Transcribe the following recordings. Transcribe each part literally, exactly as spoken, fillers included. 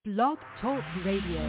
Blog Talk Radio.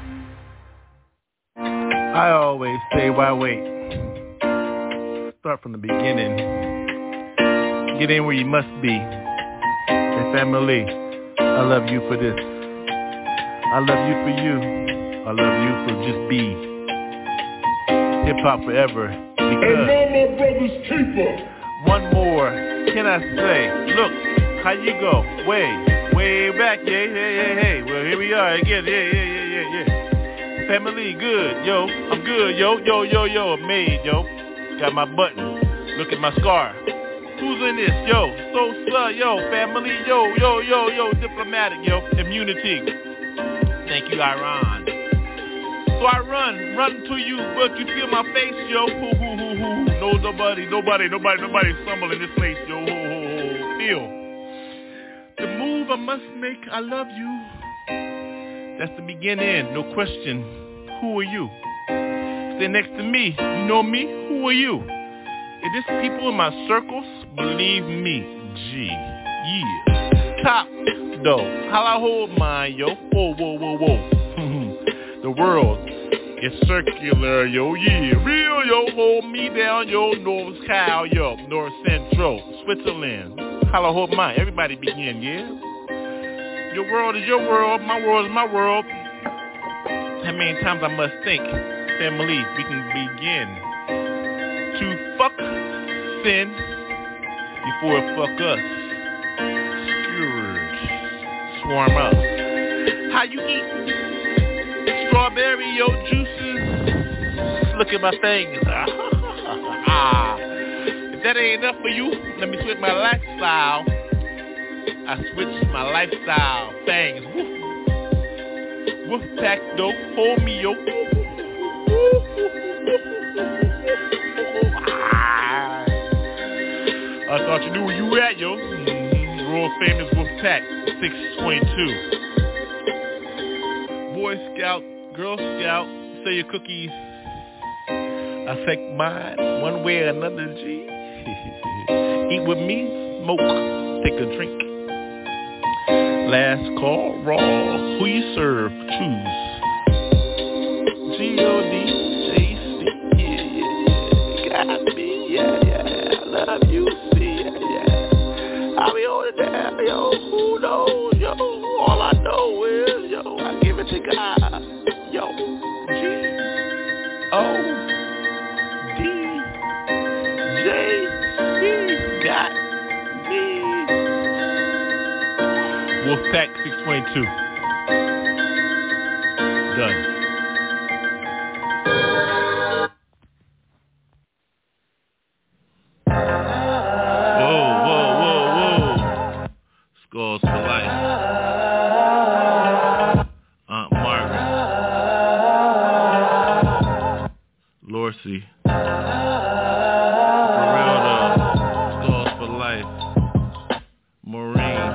I always say, why wait? Start from the beginning. Get in where you must be. And family, I love you for this. I love you for you. I love you for just be. Hip hop forever. Because and brothers keeper. One more, can I say? Look, how you go? Way, way back, yeah, yeah, yeah, hey. Well, here we are again, yeah, yeah, yeah, yeah, yeah. Family, good, yo, I'm good, yo, yo, yo, yo, I'm made, yo. Got my button, look at my scar. Who's in this, yo? So, sir, yo, family, yo, yo, yo, yo, diplomatic, yo, immunity. Thank you, Iran. So I run, run to you, but you feel my face, yo. Hoo, hoo, hoo, hoo. No, nobody, nobody, nobody, nobody stumble in this place, yo. Ho, ho, ho. Feel. The move I must make, I love you. That's the beginning, no question. Who are you? Stay next to me. You know me? Who are you? If this people in my circles, believe me, G. Yeah. Top, though. How I hold mine, yo. Whoa, whoa, whoa, whoa. The world is circular, yo, yeah, real, yo, hold me down, yo, North Cal, yo, North Central, Switzerland, holla, hold mine, everybody begin, yeah? Your world is your world, my world is my world. How many times I must think, family, we can begin to fuck sin before it fuck us. Scourge, swarm up. How you eat? Strawberry, yo, juices. Look at my fingers. If that ain't enough for you, let me switch my lifestyle. I switched my lifestyle. Fangs. Woof. Woof pack, though. Hold me, yo. I thought you knew where you were at, yo. Mm-hmm. World famous Woof pack. six twenty-two. Boy Scout. Girl Scout, say your cookies. I take mine one way or another, G. Eat with me, smoke, take a drink. Last call, raw. Who you serve, choose. G O D J C, yeah, yeah, yeah. Got me, yeah, yeah. I love you, see, yeah, yeah. I'll be on it down, yo. Who knows, yo? All I know is, yo, I give it to God. Yo, G O D J C got me. Wolfpack six twenty-two. Done. Whoa, whoa, whoa, whoa. Skulls for life. Aunt Margaret. Lorcy. For real though. Skulls for life. Maureen.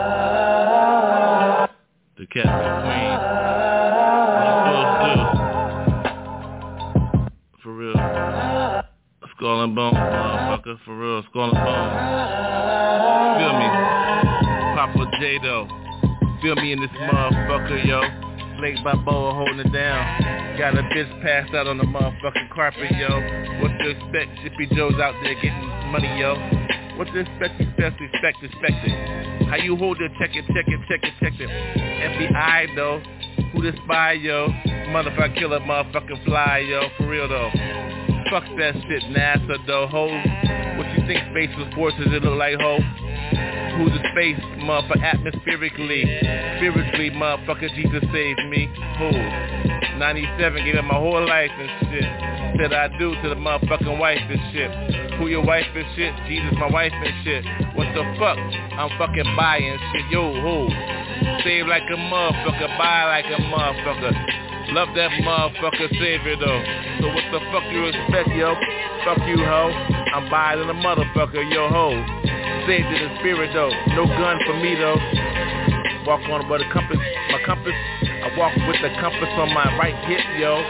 The Captain Queen. What you supposed to do? For real. Skull and Bones, motherfucker. For real. Skull and Bones. Feel me? Papa J-Do. Feel me in this motherfucker, yo. Blake Balboa holding it down. Got a bitch passed out on the motherfucking carpet, yo. What to expect? Shippy Joe's out there getting money, yo. What to expect? Expect, expect, expect it. How you hold it? Check it, check it, check it, check it. F B I, though. Who the spy, yo? Motherfucker killer, motherfucking fly, yo. For real, though. Fuck that shit, NASA, though, ho. What you think space was forces? It look like, ho? Who's the space, motherfucker, atmospherically, spiritually, motherfucker, Jesus saved me. Who? ninety-seven, gave up my whole life and shit. Said I do to the motherfucking wife and shit. Who your wife and shit? Jesus, my wife and shit. What the fuck? I'm fucking buying shit. Yo, who? Save like a motherfucker, buy like a motherfucker. Love that motherfucker savior though. So what the fuck you expect, yo? Fuck you, ho. I'm buying a motherfucker, yo, ho. Saved in the spirit though, no gun for me though. Walk on with the compass, my compass. I walk with the compass on my right hip, yo.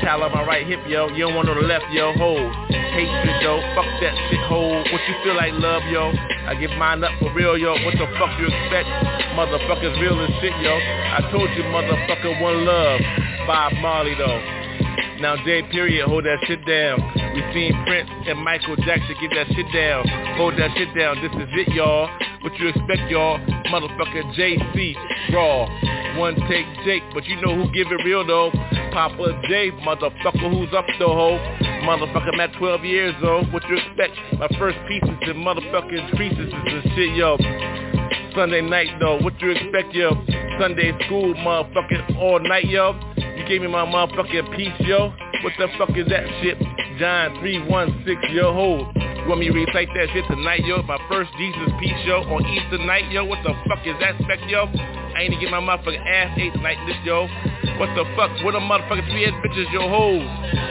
Towel on my right hip, yo. You don't want on the left, yo. Hold. Hatred, yo. Fuck that shit, hold. What you feel like, love, yo? I give mine up for real, yo. What the fuck you expect? Motherfuckers real as shit, yo. I told you, motherfucker, one love. Bob Marley, though. Now, J. Period, hold that shit down. We seen Prince and Michael Jackson get that shit down. Hold that shit down. This is it, y'all. What you expect, y'all? Motherfucker J C, raw. One take Jake, but you know who give it real, though. Papa J, motherfucker, who's up, though, ho? Motherfucker, I'm at twelve years, though. What you expect? My first pieces and motherfucking creases and shit, yo. Sunday night, though. What you expect, yo? Sunday school, motherfucking all night, yo. You gave me my motherfucking piece, yo. What the fuck is that shit? John three one six, yo, hold. You want me to recite that shit tonight, yo? My first Jesus piece, yo, on Easter night, yo. What the fuck is that spec, yo? I ain't to get my motherfucking ass ate tonight, this, yo. What the fuck? What a motherfucking three-head bitches, yo, hold.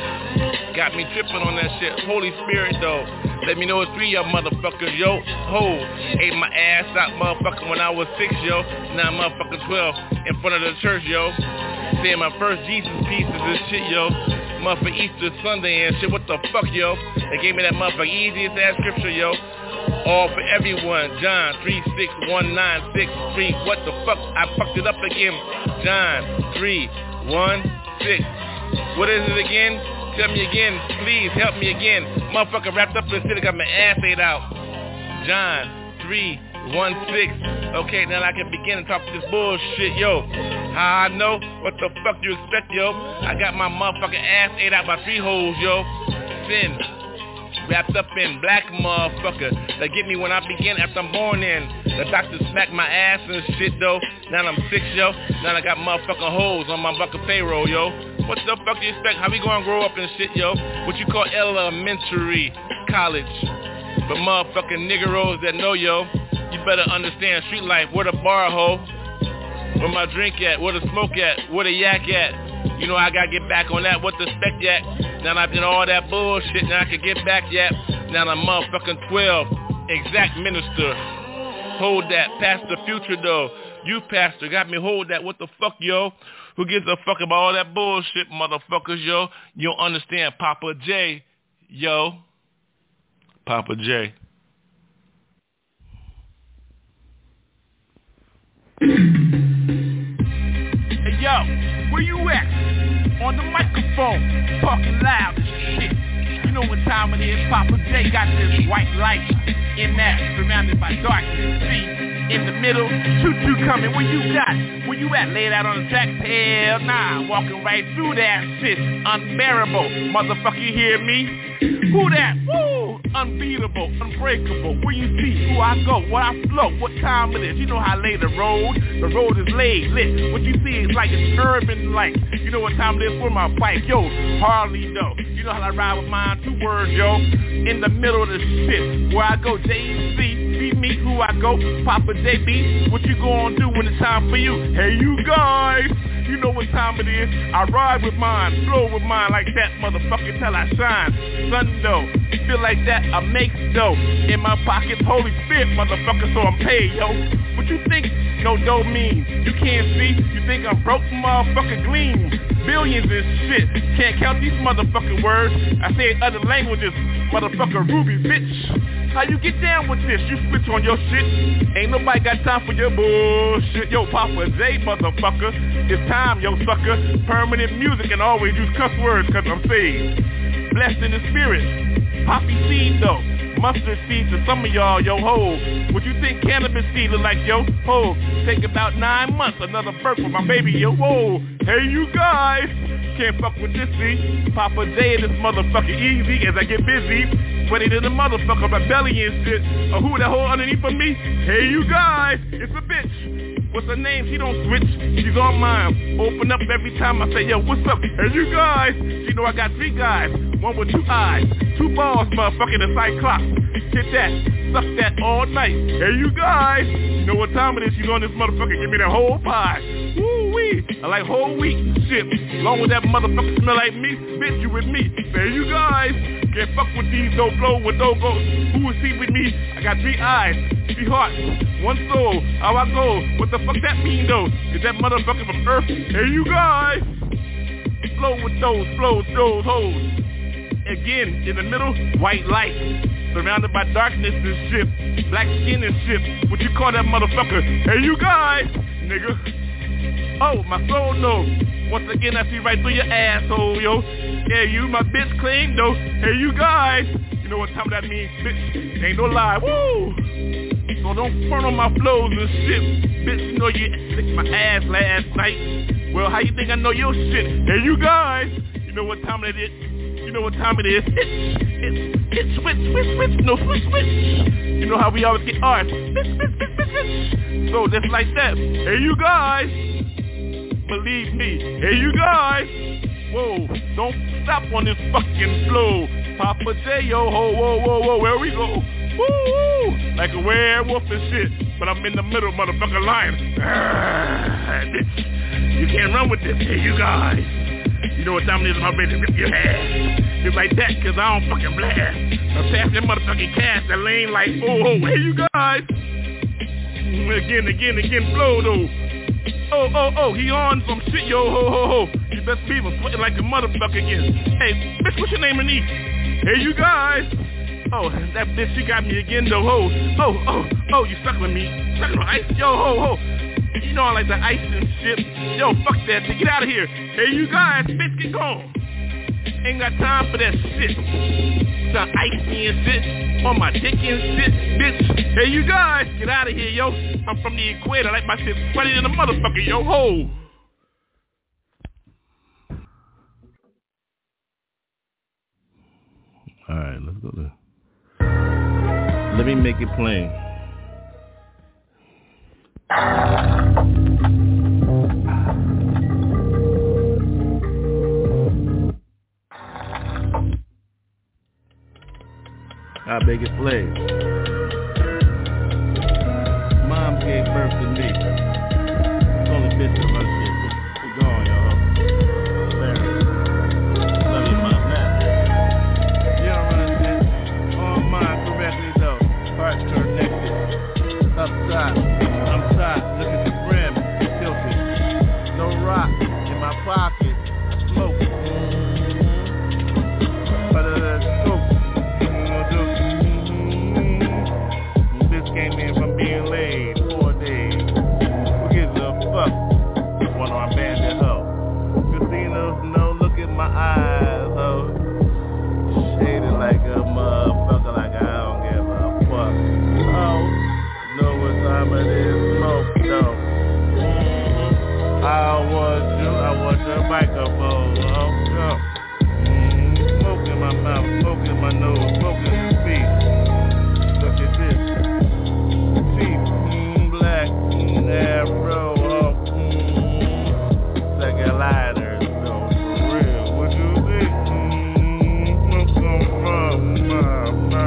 Got me tripping on that shit. Holy Spirit, though. Let me know it's three y'all motherfuckers, yo. Hold. Ate my ass out, motherfucker, when I was six, yo. Now I'm motherfucking twelve in front of the church, yo. Saying my first Jesus pieces and shit, yo. Motherfucker Easter Sunday and shit. What the fuck, yo? They gave me that motherfucker easiest ass scripture, yo. All for everyone. John three six one nine six three. What the fuck? I fucked it up again. John three one six. What is it again? Tell me again. Please help me again. Motherfucker wrapped up in shit. I got my ass ate out. John three one six. Okay, now I can begin to talk this bullshit, yo. How I know? What the fuck you expect, yo? I got my motherfucking ass ate out by three holes, yo. Sin. Wrapped up in black motherfucker. They get me when I begin after I'm born in. The doctor smacked my ass and shit, though. Now I'm six, yo. Now I got motherfucking holes on my fucking payroll, yo. What the fuck do you expect? How we gonna grow up and shit, yo? What you call elementary college? But motherfucking niggeros that know, yo, you better understand street life. Where the bar, ho? Where my drink at? Where the smoke at? Where the yak at? You know I gotta get back on that. What the spec yak? Now I did all that bullshit. Now I can get back yet. Now I'm motherfucking twelve. Exact minister. Hold that. Pastor Future, though. You pastor got me hold that. What the fuck, yo? Who gives a fuck about all that bullshit, motherfuckers, yo? You don't understand. Papa J, yo. Papa J. Hey, yo, where you at? On the microphone, talking loud as shit. You know what time it is. Papa J got this white light in that, surrounded by darkness. See? In the middle, choo-choo coming. Where you got? Where you at? Laid out on the track? Hell nah. Walking right through that shit. Unbearable. Motherfucker, you hear me? Who that? Woo! Unbeatable. Unbreakable. Where you see? Who I go? Where I flow? What time it is? You know how I lay the road? The road is laid, lit. What you see is like it's urban like. You know what time it is for my bike? Yo, Harley though. You know how I ride with mine? Two words, yo. In the middle of the shit. Where I go, J C. Be me, who I go, Papa J B, what you gonna do when it's time for you? Hey, you guys, you know what time it is. I ride with mine, flow with mine like that, motherfucker, till I shine. Son, though, feel like that, I make dough. In my pocket, Holy Spirit, motherfucker, so I'm paid, yo. What you think no dough means? You can't see, you think I'm broke, motherfucker, gleam. Billions and shit, can't count these motherfucking words. I say in other languages, motherfucker, Ruby, bitch. How you get down with this? You switch on your shit. Ain't nobody got time for your bullshit. Yo, Papa J, motherfucker. It's time, yo, sucker. Permanent music and always use cuss words cause I'm saved. Blessed in the spirit. Poppy seed, though. Mustard seed to some of y'all, yo, ho. What you think cannabis seed look like, yo? Ho. Take about nine months, another birth for my baby, yo, whoa. Hey, you guys. Can't fuck with this, see? Papa J and this motherfucker easy as I get busy. Sweaty to the motherfucker, my belly and shit. Or who that hole underneath of me? Hey, you guys, it's a bitch. What's her name? She don't switch. She's on mine. Open up every time I say, yo, what's up? Hey, you guys. She know I got three guys. One with two eyes. Two balls, motherfucker, the Cyclops. Hit that. Suck that all night. Hey, you guys. You know what time it is. She's on this motherfucker. Give me that whole pie. Woo-wee. I like whole wheat shit. Along with that motherfucker smell like me. Bitch, you with me. Hey, you guys. Can't fuck with these, don't blow with no go. Who will see with me? I got three eyes, three hearts, one soul. How I go? What the fuck that mean though? Is that motherfucker from Earth? Hey, you guys. Flow with those flows, those hoes. Again, in the middle, white light. Surrounded by darkness and shit. Black skin and shit. What you call that motherfucker? Hey, you guys, nigga. Oh, my soul knows. Once again, I see right through your asshole, yo. Yeah, you, my bitch clean, though. Hey, you guys. You know what time that means, bitch? Ain't no lie. Woo! So don't front on my flows and shit. Bitch, you know you licked my ass last night. Well, how you think I know your shit? Hey, you guys. You know what time it is? You know what time it is? It's, it's, it's switch, switch, switch. No, switch, switch. You know how we always get ours. Switch, switch, switch, switch, switch. So just like that. Hey, you guys. Believe me. Hey, you guys. Whoa, don't stop on this fucking flow. Papa J, yo, ho, whoa, whoa, whoa, where we go? Woo, like a werewolf and shit. But I'm in the middle, motherfucker, lion. Ah, bitch. You can't run with this. Hey, you guys. You know what time it is? I'm ready to rip your ass. It's like that, cause I don't fucking blast. I pass that motherfucking cast that lane like, oh, oh, hey, you guys. Again, again, again, flow, though. Oh, oh, oh, he on some shit, yo, ho, ho, ho. You best be sweating like a motherfucker again. Hey, bitch, what's your name, Anise? Hey, you guys. Oh, that bitch, she got me again, though, ho. Oh, oh, oh, you stuck with me. Stuck on ice, yo, ho, ho. You know I like the ice and shit. Yo, fuck that shit. Get out of here. Hey, you guys, bitch, get gone. Ain't got time for that shit. The ice and shit. On my dick and shit, bitch. Hey, you guys, get out of here, yo. I'm from the equator. I like my shit funny than a motherfucker, yo, ho. All right, let's go there. Let me make it plain. I beg it play. Mom gave birth to me. It's only bitch of my shit. We gone, y'all. Larry. Love you, mom. Now. You don't run shit. On mine correctly, though. Heart connected. Up top. I'm top. Look at the brim. Tilted. No rock in my pocket. Smoke. Mm-hmm. But uh, smoke. Came in from being laid four days. Who gives a fuck? One of our bandit hoe. Casinos, no, look at my eyes, ho. Shaded like a motherfucker, like I don't give a fuck. Oh, know what time it is? Smoke, though. Mm-hmm. I want you, I want your microphone, oh, yo. Mm-hmm. Smoke in my mouth, smoke in my nose, smoke in your feet. Look at this. Black, mm, afro, oh, mm, second lighter, so for real, what you think? Mm, what's on from my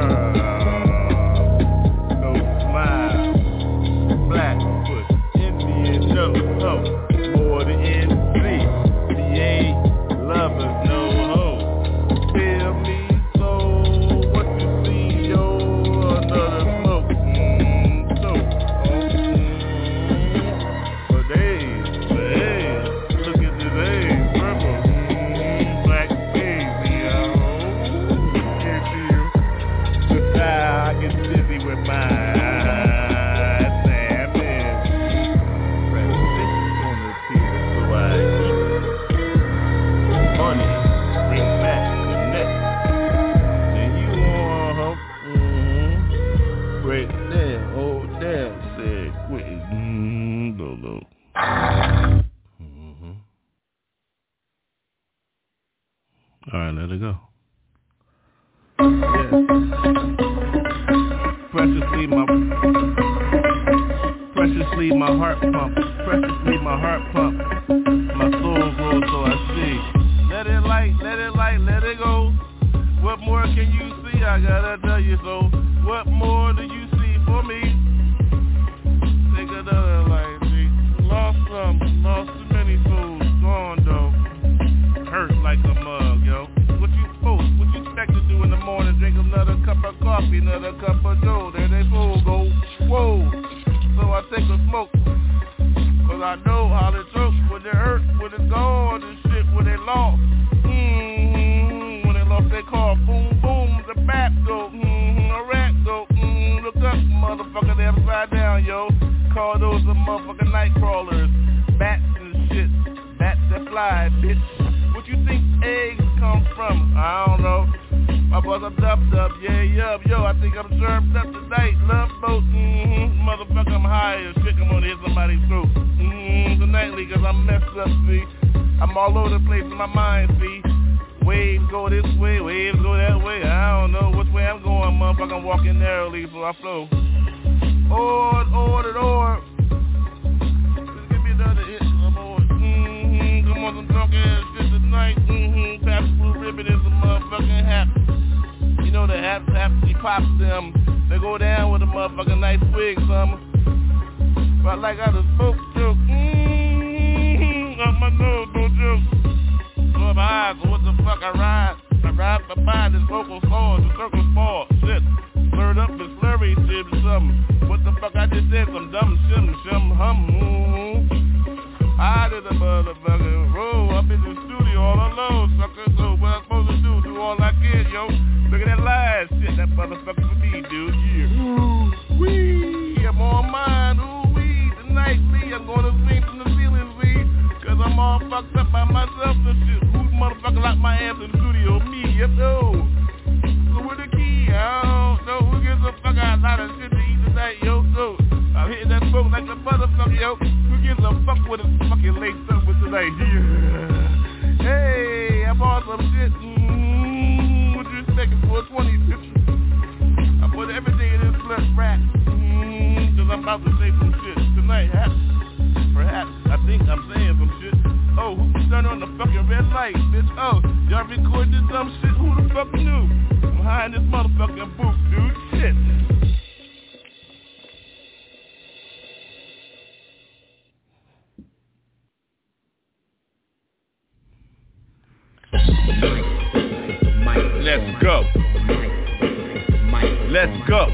mouth? No smile, black foot, Indian, no, no, more than N C, C A, lovers, no hope, feel me, so, what you see, yo, another smoke, mm, so. All right, let it go. Yeah. Preciously, my preciously my heart pump. Preciously my heart pump. My soul grows so I see. Let it light, let it light, let it go. What more can you see? I gotta tell you so. What more do you see for me? Take another light, see. Lost some, lost too many souls. Gone though. Hurt like a mug, yo. What you supposed, what you expect to do in the morning? Drink another cup of coffee, another cup of joe. There they full go, whoa. So I take a smoke, cause I know how they choke. When they hurt, when it's gone, and shit, when they lost. night crawlers, bats and shit, bats that fly, bitch. What you think eggs come from? I don't know. My boss up dub dub, yeah, yup, yo, I think I'm served up tonight. Love boat, mm-hmm, motherfucker, I'm high as shit, I'm gonna hit somebody's throat. Mm-hmm, tonightly, cause I'm messed up, see. I'm all over the place in my mind, see. Waves go this way, waves go that way. I don't know which way I'm going, motherfucker. I'm walking narrowly, so I flow. Ord, ord, ord. Just give me another hit, I'm on. Mm-hmm, come on, some drunk ass shit tonight. Mm-hmm, pass blue ribbon and some motherfucking hap. You know the hap, hap, he pops them. They go down with a motherfucking nice wig, something. But like I just spoke, joke. Mm-hmm, up my nose, no joke. So my eyes, so what the fuck I ride? I ride my mind, this vocal swords, the circle small, shit. Slurred up and slurry shit or something. What the fuck I just said, some dumb shim, shim, hum, mm-hmm. I did a motherfucker roll up in the studio all alone, sucker. So what I'm supposed to do, do all I can, yo. Look at that live shit, that motherfucker for me, dude, yeah. Ooh, wee, I'm on mine, ooh, wee, tonight, Lee, I'm gonna swing from the ceiling, Lee. Cause I'm all fucked up by myself and shit. Who's motherfucker locked my ass in the studio? Me, yep, no. So with the key, I don't know who gives a fuck. I got a lot of shit to eat tonight, yo, so I'm hitting that smoke like the motherfucker, yo. Who gives a fuck with a fucking laced up with tonight? Yeah. Hey, I'm on some shit. Mm-hmm. What you expecting for a twenty picture? I put everything in this flesh rap. Mm-hmm. Cause I'm about to say some shit tonight, huh? Perhaps, I think I'm saying some shit. Oh, who turned on the fucking red light, bitch? Oh, y'all recorded this dumb shit? Who the fuck knew? I'm high in this motherfucking booth, dude. Shit. Let's go. Let's go.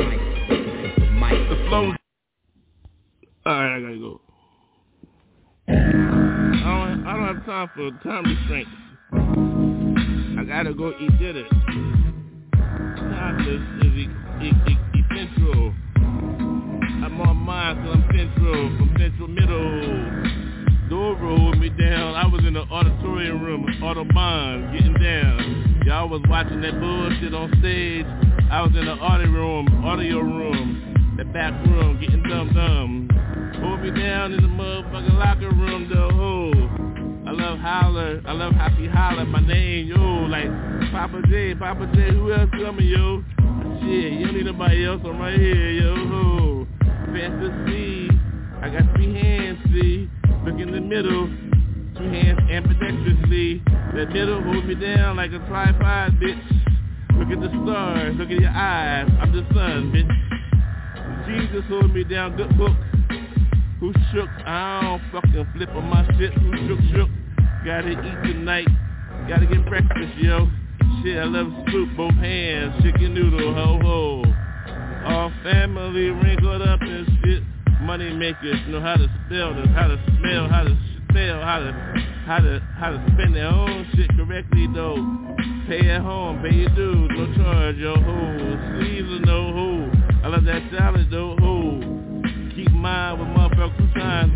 The flow. Alright, I gotta go. I don't, I don't have time for time restraints. I gotta go eat dinner. Time is, is e- e- e- essential. I'm on mine cause I'm central, from central middle. Door rolled me down. I was in the auditorium room, Autobahn, getting down. Y'all was watching that bullshit on stage. I was in the audio room, audio room, the back room, getting dumb dumb. Hold me down in the motherfucking locker room, though, ho. I love holler, I love happy holler, my name, yo, like Papa J, Papa J, who else coming, yo? Shit, you don't need nobody else, I'm right here, yo, ho. Fantasy, I got three hands, see, look in the middle, two hands ambidextrously, that middle hold me down like a tripod, bitch. Look at the stars, look at your eyes, I'm the sun, bitch. Jesus hold me down, good book. Who shook? I don't fucking flip on my shit. Who shook, shook? Gotta eat tonight. Gotta get breakfast, yo. Shit, I love soup, both hands. Chicken noodle, ho ho. All family wrinkled up and shit. Money makers know how to spell this, how to smell, how to spell, how to, how to, how to spend their own shit correctly though. Pay at home, pay your dues, no charge, yo ho. Caesar, no ho. I love that salad though, ho. Keep mine with motherfucking times,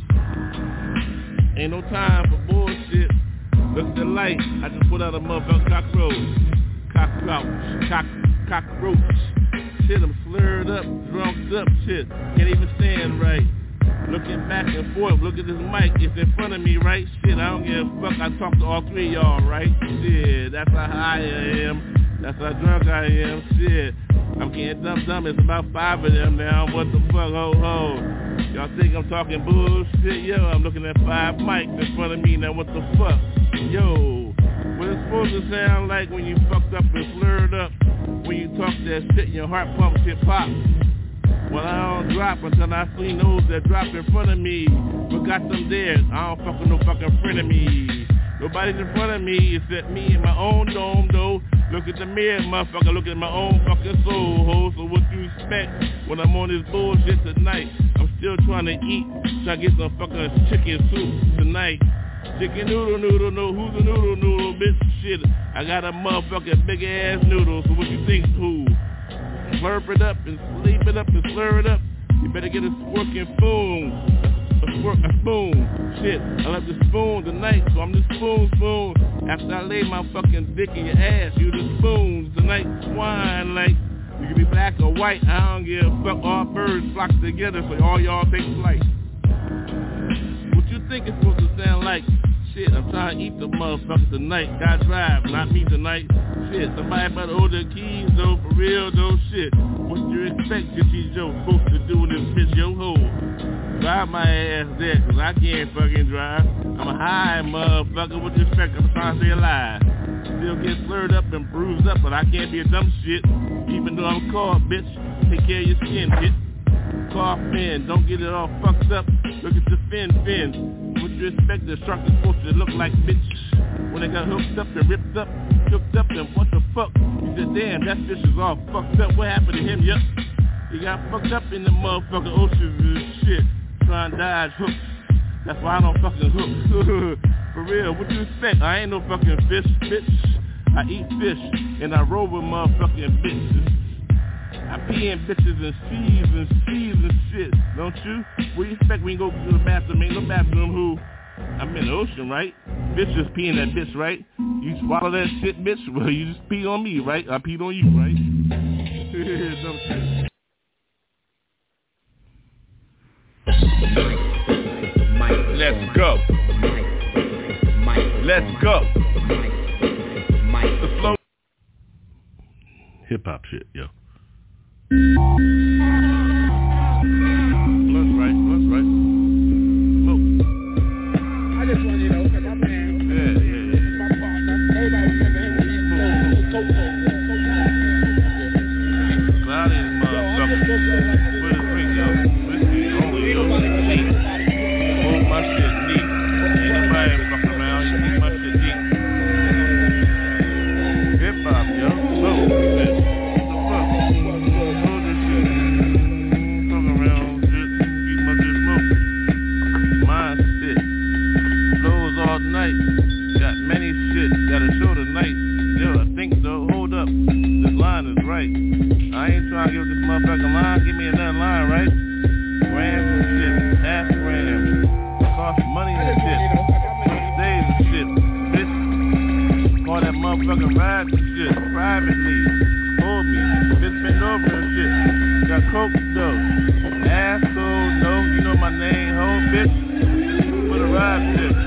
bitch. Ain't no time for bullshit. Look at the light. I just put out a motherfucking cockroach. Cockroach. Cock, cockroach. Shit, I'm slurred up, drunked up, shit. Can't even stand right. Looking back and forth, look at this mic. It's in front of me, right? Shit, I don't give a fuck. I talk to all three of y'all, right? Shit, that's how high I am. That's how drunk I am. Shit. I'm getting dumb dumb, it's about five of them now, what the fuck, ho ho. Y'all think I'm talking bullshit? Yo, I'm looking at five mics in front of me, now what the fuck? Yo, what it's supposed to sound like when you fucked up and slurred up, when you talk that shit and your heart pumps hip hop. Well, I don't drop until I see those that drop in front of me. But got them there, I don't fuck with no fucking friend of me. Nobody's in front of me except me in my own dome, though. Look at the mirror, motherfucker, look at my own fucking soul, ho. So what you expect when I'm on this bullshit tonight? I'm still trying to eat, trying to get some fucking chicken soup tonight. Chicken noodle noodle, no, who's a noodle noodle, bitch, shit. I got a motherfucking big ass noodle, so what you think, who? Slurp it up and sleep it up and slur it up. You better get a squirking spoon. A squirt, a spoon. Shit, I left the spoon tonight, so I'm the spoon spoon. After I lay my fucking dick in your ass, you the spoons tonight. Swine like. You can be black or white, I don't give a fuck. All birds flock together, so all y'all take flight. What you think it's supposed to sound like? Shit, I'm trying to eat the motherfucker tonight. Gotta drive, not me tonight. Shit, somebody better hold the keys though, for real though. Shit, what you expect Jitchy Joe supposed to do in this bitch, yo ho? Drive my ass there, cause I can't fucking drive. I'm a high motherfucker, what you expect? I'm trying to stay alive. Still get slurred up and bruised up, but I can't be a dumb shit. Even though I'm caught, bitch, take care of your skin, bitch. Cough in, don't get it all fucked up. Look at the fin, fin. What you expect the shark is supposed to look like, bitch? When they got hooked up and ripped up, hooked up and what the fuck? You said, damn, that fish is all fucked up. What happened to him? Yup. He got fucked up in the motherfucking ocean and shit. Trying to dodge hooks. That's why I don't fucking hook. For real, what you expect? I ain't no fucking fish, bitch. I eat fish, and I roll with motherfucking bitches. I pee in bitches and seas and seas and shit, don't you? What do you expect when you go to the bathroom? Ain't no bathroom who? I'm in the ocean, right? Bitch just pee in that bitch, right? You swallow that shit, bitch? Well, you just pee on me, right? I peed on you, right? Dumb shit. Let's go. Let's go. The flow. Hip hop shit, yo. That's right, that's right. Smoke. I just want you to know, because my man, yeah, yeah, yeah. my partner, everybody remember him when he was so Cloud is motherfucker. Put a drink, yo. Whiskey only, yo. Neat. Hold my shit neat. Ain't nobody fucking around. You keep my shit neat. Hip hop, yo. Smoke. Shit. Got many shit, got a show tonight. Yo, I think so, hold up, this line is right. I ain't trying to give this motherfucking line, give me another line, right? Grams and shit, half grams, cost money and shit, days and shit, bitch. Call that motherfucking ride and shit, privately, hold me, bitch bend over and shit. Got coke though, asshole, no, you know my name, ho, bitch. For the ride shit.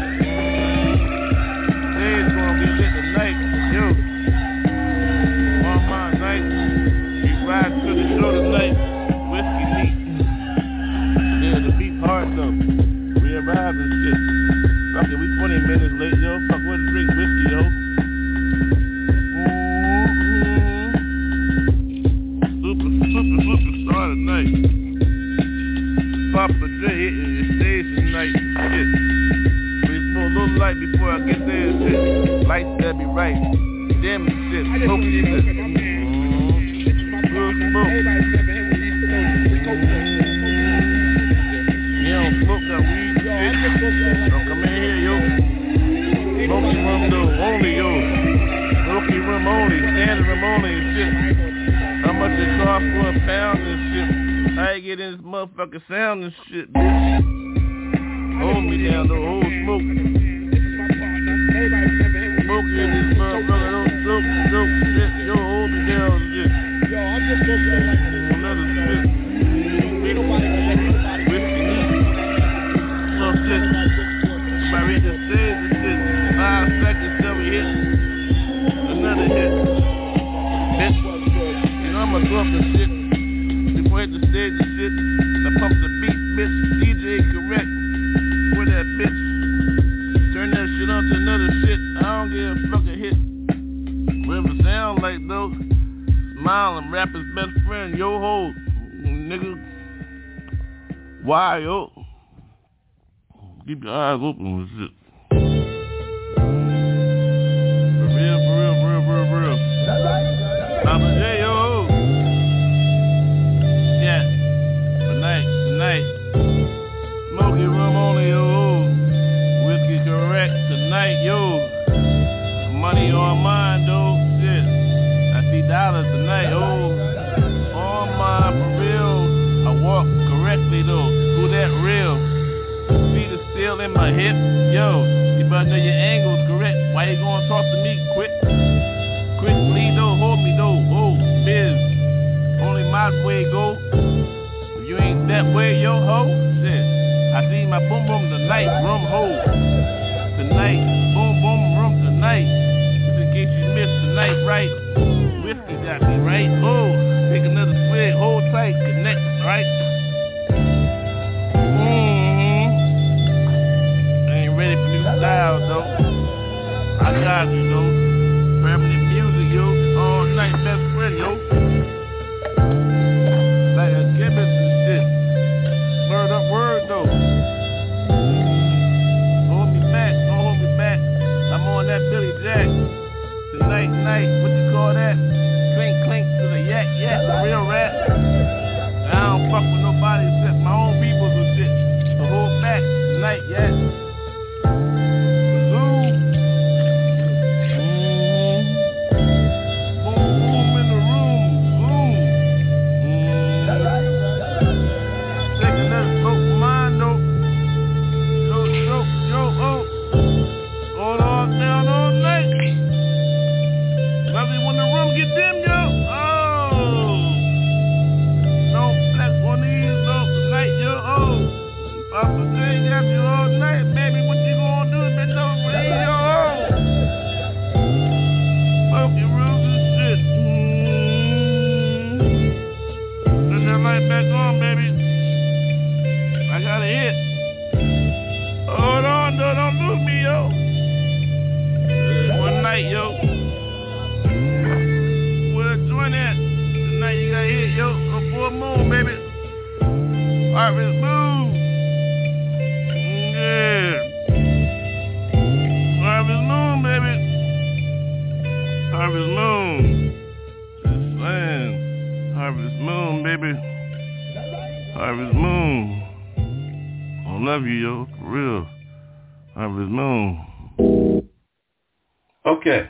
It's gonna be lit tonight, yo. On my night, we ride to the show tonight. Whiskey neat. Yeah, the beat hard though. We arrived and shit. Fuck it, we twenty minutes late, yo. Fuck with a drink whiskey, yo. Mm-hmm. Super, super, super star tonight. Papa J hitting your stage tonight, shit. A little light before I get there and shit. Lights gotta be right. Damn it, shit. Smoke shit. Good smoke. You don't smoke that weed shit. Don't come in here, yo. Smoky room though, only, yo. Smoky room only, standing room only and shit. How much it cost for a pound and shit? How you get in this motherfucking sound and shit, bitch? Hold me down, though, hold smoke. Smoke in this motherfucker, don't smoke, smoke, shit. Yo, hold me down, shit. Yo, I'm just supposed to like another shit. Ain't nobody gonna let nobody whiskey neat. Some shit. Somebody hit the stage and shit. Five seconds till we hit. Another hit. Bitch. You know, I'ma go up the shit. Before I hit the stage and shit. I pump the beat, bitch. D J correct. With that bitch. Turn that shit on to another shit. I don't give a fucking hit. Whatever it sound like though. Smiling, rapper's best friend. Yo ho, nigga. Why yo? Keep your eyes open with shit. For real, for real, for real, for real, for real. That's right. Papa J, yo ho. Yeah. Tonight, tonight. Smoky room only, yo. Whiskey correct tonight, yo. Money on mine, though. Shit. I see dollars tonight, yo. On mine, for real. I walk correctly, though. Who that real? what, hip? Yo, you better know your angles correct. Why you gonna talk to me? Quick. Quick, please don't hold me though. Oh, Biz. Only my way go. If you ain't that way, yo ho. Shit. I see my boom boom tonight, room ho. Tonight, boom boom room tonight. Just in case you missed tonight, right? Whiskey got me, right? Oh, take another swig, hold tight, connect, right? Mm-hmm. I ain't ready for new styles though. I got you though. Permanent music, yo. All night, best friend, yo. Like a gibbous and shit. Word up, word though. Hold me back, don't hold me back. I'm on that Billy Jack. Tonight, night, what you call that? Clink, clink to the yak, yak, the real rap. I don't fuck with nobody except my own peoples and shit. So hold back, tonight, yak. Okay.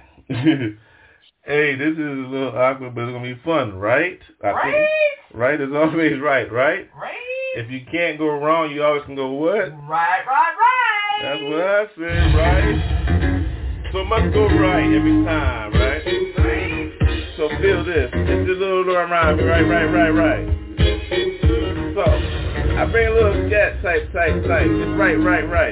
Hey, this is a little awkward, but it's going to be fun, right? I right? Think, right is always right, right? Right. If you can't go wrong, you always can go what? Right, right, right. That's what I said, right? So it must go right every time, right? Right. So feel this. It's just a little around me, right, right, right, right. So, I bring a little scat type, type, type. It's right, right, right.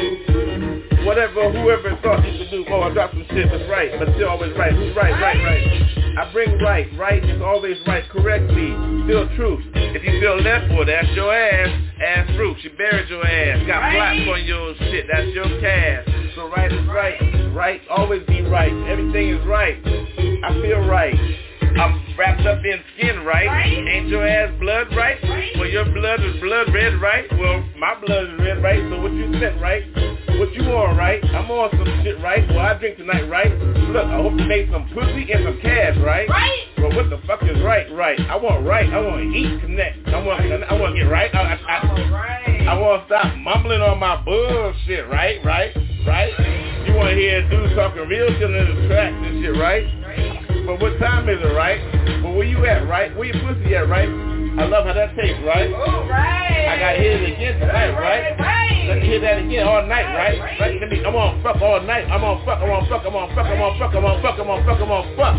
Whatever, whoever thought you could do, oh, I dropped some shit that's right, but still always right. Who's right, right, right? I bring right, right is always right, correctly, still truth. If you feel left, well, that's your ass, ass proof. She buried your ass, got right. plots on your shit, that's your cast. So right is right, right, always be right. Everything is right. I feel right. I'm wrapped up in skin, right? right? Ain't your ass blood, right? right? Well, your blood is blood red, right? Well, my blood is red, right? So what you said, right? What you on, right? I'm on some shit, right? Well, I drink tonight, right? Look, I hope you made some pussy and some cash, right? Right? Well, what the fuck is right? Right. I want right. I want to eat, connect. I want I want to get right. I, I, I, right. I want to stop mumbling on my bullshit, right? Right? Right? You want to hear dudes talking real shit in the tracks and shit, right? Right. But what time is it, right? But where you at, right? Where your pussy at, right? I love how that tastes, right? Oh, right. I got to hear it again tonight, right? Right. Let me hear that again all night, right? Right. Right? Let me, I'm on fuck all night. I'm on fuck, I'm on fuck, I'm on fuck, I'm on fuck, I'm on fuck, I'm on fuck, I'm on fuck.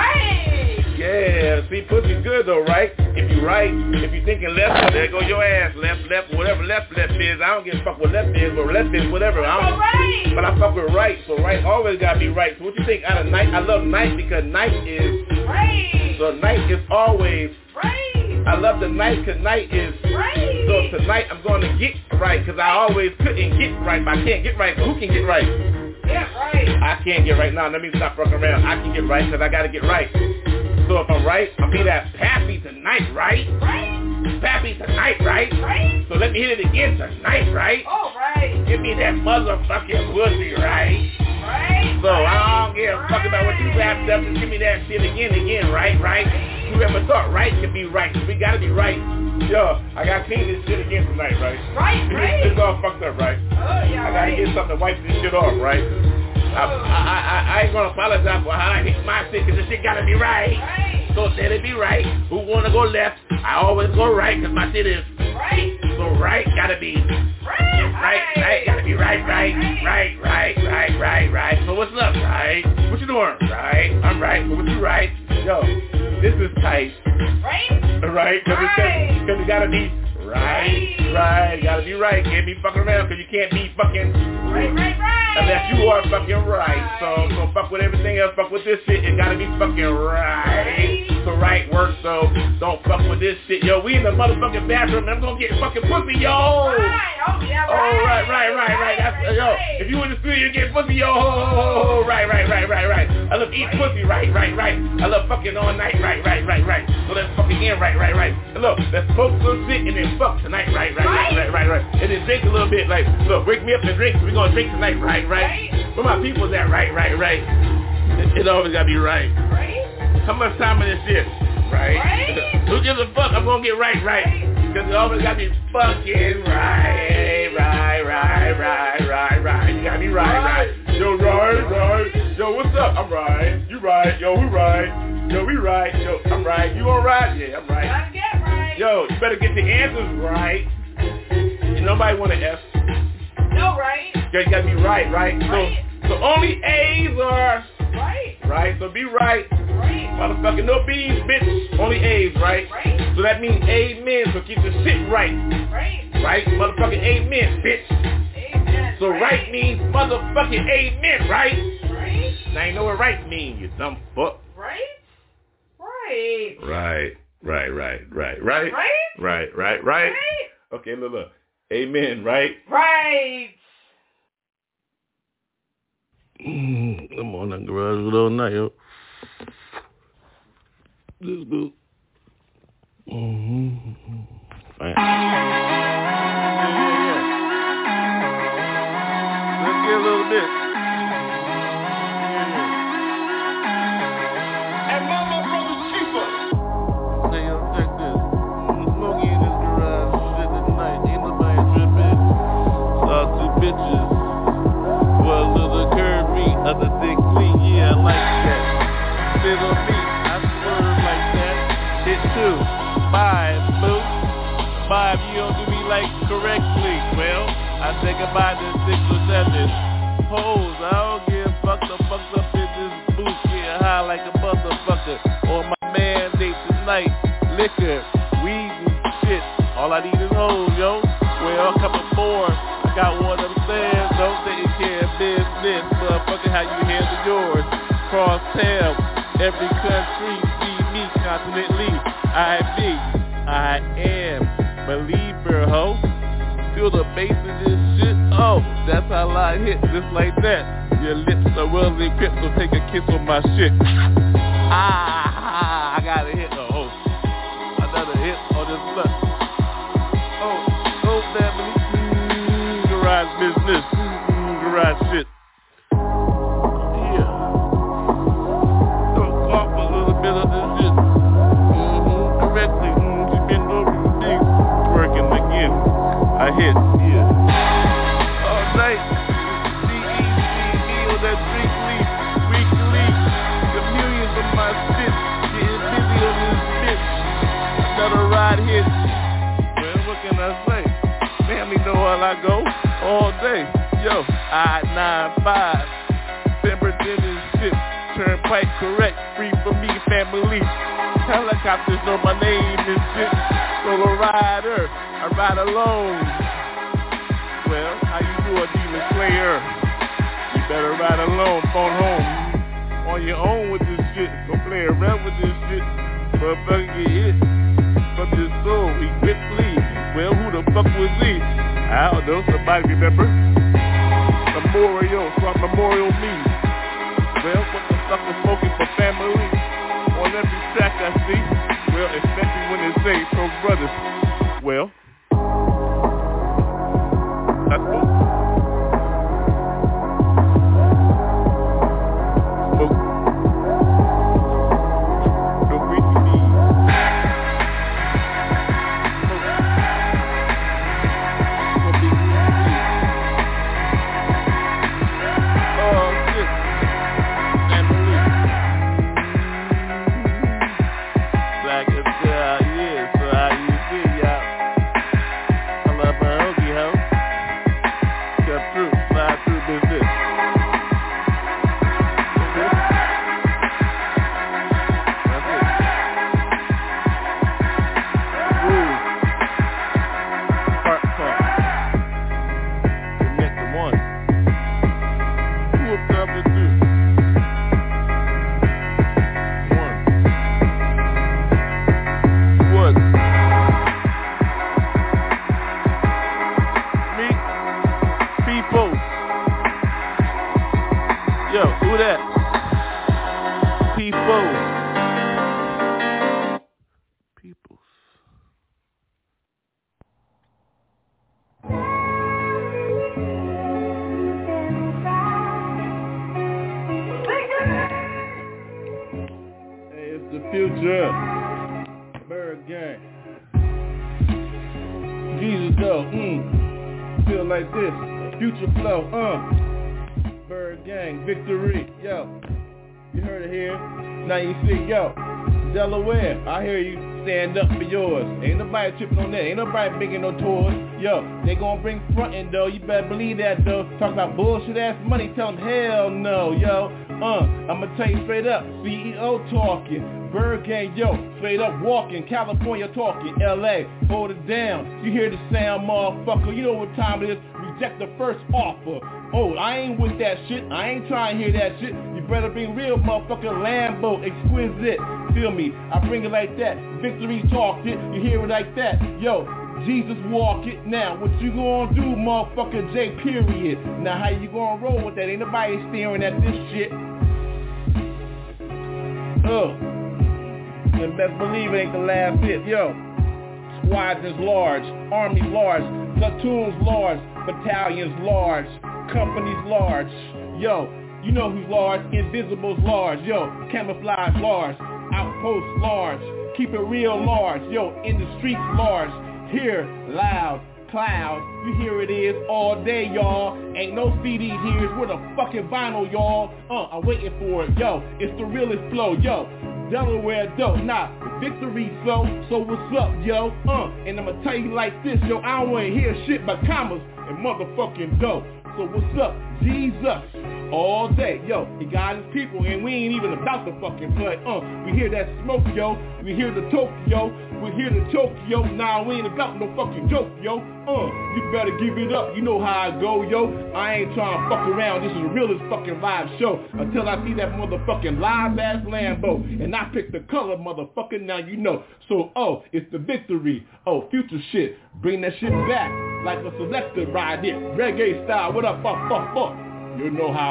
Right. Yeah, see, pussy's good though, right? If you right, if you thinking left, well, there go your ass. Left, left, whatever left, left is. I don't give a fuck what left is, but left is whatever. I don't, right. But I fuck with right, so right always gotta be right. So what you think out of night? I love night because night is right. So night is always right. I love the night because night is right. So tonight I'm going to get right because I always couldn't get right, but I can't get right. But who can get right? Yeah, right. I can't get right now. Let me stop fucking around. I can get right because I got to get right. So if I'm right, I'll be that Pappy tonight, right? Right. Pappy tonight, right? Right. So let me hit it again tonight, right? Oh, right. Give me that motherfucking pussy, right? Right. So I don't give a fuck about what you wrapped up. Just give me that shit again, again, right? Right? Whoever thought right could be right. We gotta be right. Yo, I gotta clean this shit again tonight, right? Right, right. It's all fucked up, right? Oh, yeah, I gotta right. get something to wipe this shit off, right? I, I, I, I ain't gonna apologize for how I hit my shit, cause this shit gotta be right. Right. So let it be right. Who wanna go left? I always go right, cause my shit is right. So right gotta be right. right, right, gotta be right, right, right, right, right, right, right. So what's up, right? What you doing? Right, I'm right. What you right? Yo, this is tight. Right? Right? Cause Right. it's, cause it gotta be right, right, gotta be right. Can't be fucking around cause you can't be fucking Right, right, right. unless you are fucking right. So, so fuck with everything else, fuck with this shit, it gotta be fucking right. So right works, so don't fuck with this shit. Yo, we in the motherfucking bathroom and I'm gonna get fucking pussy, yo! Right, oh yeah, Oh, right, right, right, right. That's, right, yo, right. if you in the studio, you get pussy, yo, ho, ho, ho, ho, right, right, right, right, right. I love eating pussy, right, right, right. I love fucking all night, right, right, right, right. So let's fuck again, right, right, right. And look, let's smoke some shit and then fuck tonight, right, right, right, right, right, right. And then drink a little bit, like, look, wake me up and drink, we're gonna drink tonight, right, right. Where my people's at, right, right, right. It, it always gotta be right. Right? How much time in this shit? Right? Right? Who gives a fuck? I'm gonna get right, right. Because it always gotta be fucking right, right, right, right, right, right. You gotta be right, right. Yo, right, right. Yo, what's up? I'm right. You right. Yo, we right. Yo, we right. Yo, I'm right. You all right? Yeah, I'm right. Gotta get right. Yo, you better get the answers right. And nobody wanna F. No, right? Yo, you gotta be right, right? Right. So, so only A's are Right. right. So be right. Right. Motherfucking no B's, bitch. Only A's, right? Right. So that means amen, so keep the shit right. Right. Right? Motherfucking amen, bitch. Amen. So right means motherfucking amen, right? Right. Now you know what right means, you dumb fuck. Right. Right. Right, right, right, right, right. Right. Right, right, right. Right. Okay, look, look. Amen, right? Right. Mm, I'm on that garage all night, yo. This boo. Mm-hmm. Fine. Let's get a little bit. And Mama Brothers cheaper. Hey, yo, check this. I'm smoking in this garage shit tonight. Ain't nobody tripping. Saw two bitches. Well, a little curve me, other dick clean. Yeah, I like that. Sit on me. I swerve like that. Hit two. Five, boo. Five, you don't do me like correctly. Well, I say goodbye to six or seven. Hoes, I don't give fucked up, fucked up in this booth. Getting high like a motherfucker. On my mandate tonight. Liquor, weed and shit. All I need is hoes, yo. Well, a couple more. I got one upstairs. Don't taking care of business. Motherfucker, how you handle yours? Cross tail. Every country see me continentally. I be, I am, believer, ho. Feel the bass in this shit. Oh, that's how I hit, just like that. Your lips are well equipped, so take a kiss on my shit. Ah, I got a hit. Oh, oh. Another hit on this nut. Oh, oh, family. Mm, garage business. Mm, garage shit. Yeah. Don't off a little bit of this shit. Mm-hmm, correctly. Mm, she been over the thing. Working again. I hit. Yeah. All night. C E C E on that drink leaf. Weekly. The millions of my shit. Getting busy on this bitch. Another ride hit. Well, what can I say? Family know how I go. All day. Yo, I nine five. Pemberton and shit. Turnpike correct. Free for me, family. Helicopters know my name and shit. Solo rider. I ride alone. Well, how you do a demon slayer? You better ride alone. Phone home. On your own with this shit. Don't play around with this shit. Motherfucker get hit. From this soul, he quickly. Well, who the fuck was he? I don't know, somebody remember? Memorial, from Memorial Me. Well, what the fuck is smoking for family? On every track I see. Well, especially when they say pro brothers. Well, that's cool. Smoke. Don't reach me. Yo, who that? People. Peoples. Hey, it's the future. Bird Gang. Jesus though, mm. Feel like this. Future flow, uh. Bird Gang, victory, yo. You heard it here. Now you see, yo. Delaware, I hear you. Stand up for yours. Ain't nobody tripping on that. Ain't nobody making no tours. Yo, they gonna bring frontin' though. You better believe that though. Talk about bullshit ass money. Tell them hell no, yo. Uh, I'ma tell you straight up. C E O talking. Bird Gang, yo. Straight up walking. California talking. L A, hold it down. You hear the sound, motherfucker. You know what time it is. Reject the first offer. Oh, I ain't with that shit. I ain't trying to hear that shit. You better be real, motherfucker. Lambo, exquisite. Feel me? I bring it like that. Victory talk it. You hear it like that. Yo, Jesus walk it. Now, what you gonna do, motherfucker? J period. Now, how you gonna roll with that? Ain't nobody staring at this shit. Ugh. And best believe it ain't the last hit. Yo. Squadrons large. Army large. Platoons large. Battalions large. Companies large. Yo, you know who's large? Invisible's large. Yo, camouflage large. Outposts large. Keep it real large. Yo, in the streets large. Here, loud. Clouds. You hear it is all day, y'all. Ain't no C D here. It's with a fucking vinyl, y'all. Uh, I'm waiting for it. Yo, it's the realest flow. Yo, Delaware dope. Nah, victory flow. So what's up, yo? Uh, and I'ma tell you like this, yo. I don't wanna hear shit but commas and motherfucking dope. So what's up? Jesus. All day, yo, he got his people, and we ain't even about to fucking play. Uh, we hear that smoke, yo. We hear the Tokyo. We hear the Tokyo. Nah, we ain't about no fucking joke, yo. Uh, you better give it up. You know how I go, yo. I ain't trying to fuck around. This is the realest fucking live show until I see that motherfucking live ass Lambo, and I pick the color, motherfucker. Now you know. So, oh, it's the victory. Oh, future shit. Bring that shit back like a selector ride it. Reggae style. What up, fuck, fuck, fuck. You know how.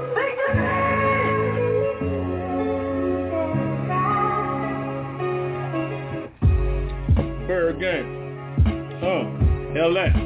Bird Gang. Uh, L A.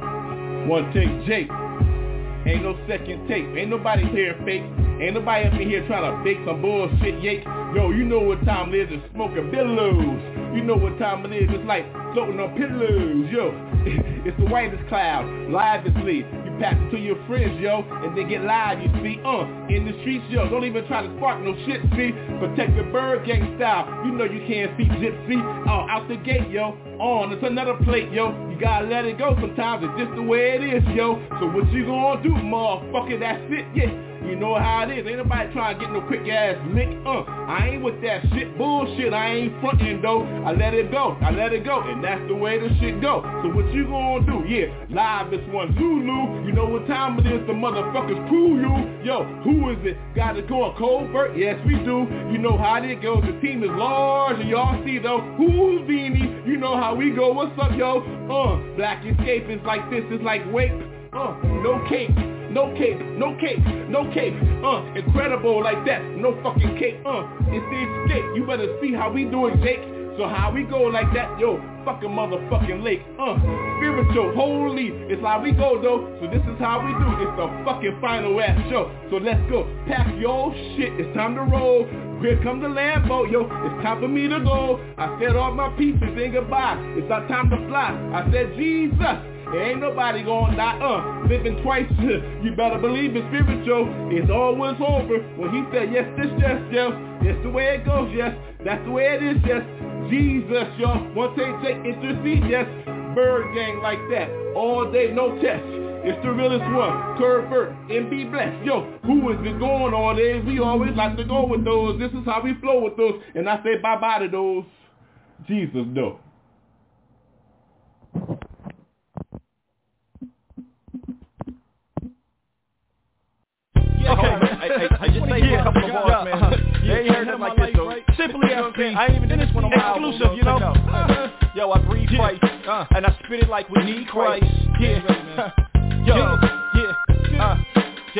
One take Jake. Ain't no second tape. Ain't nobody here fake. Ain't nobody up in here trying to bake some bullshit yake. Yo, you know what time it is to smoking billows. You know what time it is. It's like floating on pillows. Yo, it's the whitest cloud. Live is lead. Pass it to your friends, yo, and then get live, you see, uh, in the streets, yo, don't even try to spark no shit, see, protect the Bird Gang style, you know you can't see gypsy, uh, out the gate, yo, on, it's another plate, yo, you gotta let it go sometimes, it's just the way it is, yo, so what you gonna do, motherfucker, that's it, yeah. You know how it is. Ain't nobody trying to get no quick ass lick. Uh, I ain't with that shit bullshit. I ain't frontin' though. I let it go. I let it go. And that's the way the shit go. So what you gonna do? Yeah, live this one Zulu. You know what time it is. The motherfuckers cool you. Yo, who is it? Got it going covert? Yes, we do. You know how it goes. The team is large. And y'all see though. Who's Beanie? You know how we go. What's up, yo? Uh, Black Escape is like this. It's like wake. Uh, no cake. No cape, no cape, no cape, uh, incredible like that, no fucking cape, uh, it's the escape, you better see how we do it, Jake, so how we go like that, yo, fucking motherfucking lake, uh, spiritual, holy, it's how we go though, so this is how we do, it's the fucking final ass show, so let's go, pack your shit, it's time to roll, here come the Lambo, yo, it's time for me to go, I said all my pieces and goodbye, it's our time to fly, I said Jesus, ain't nobody gonna die, uh, living twice, you better believe it's spiritual, it's always over, when he said yes, this, yes, yes, that's the way it goes, yes, that's the way it is, yes, Jesus, yo, one take, take, intercede, yes, Bird Gang like that, all day, no test, it's the realest one, Curvert, and be blessed, yo, who is it going all days, we always like to go with those, this is how we flow with those, and I say bye-bye to those, Jesus, though. Okay, man. I, I, I just say yeah, a couple of bars, yeah, man. Uh, yeah, you heard nothing like this, though. Right? Simply S P. I ain't even in this one on my exclusive, album, you know. Uh, yo, I breathe yeah. Christ, uh, and I spit it like we need Christ. Yeah, yo, yeah, uh, yo.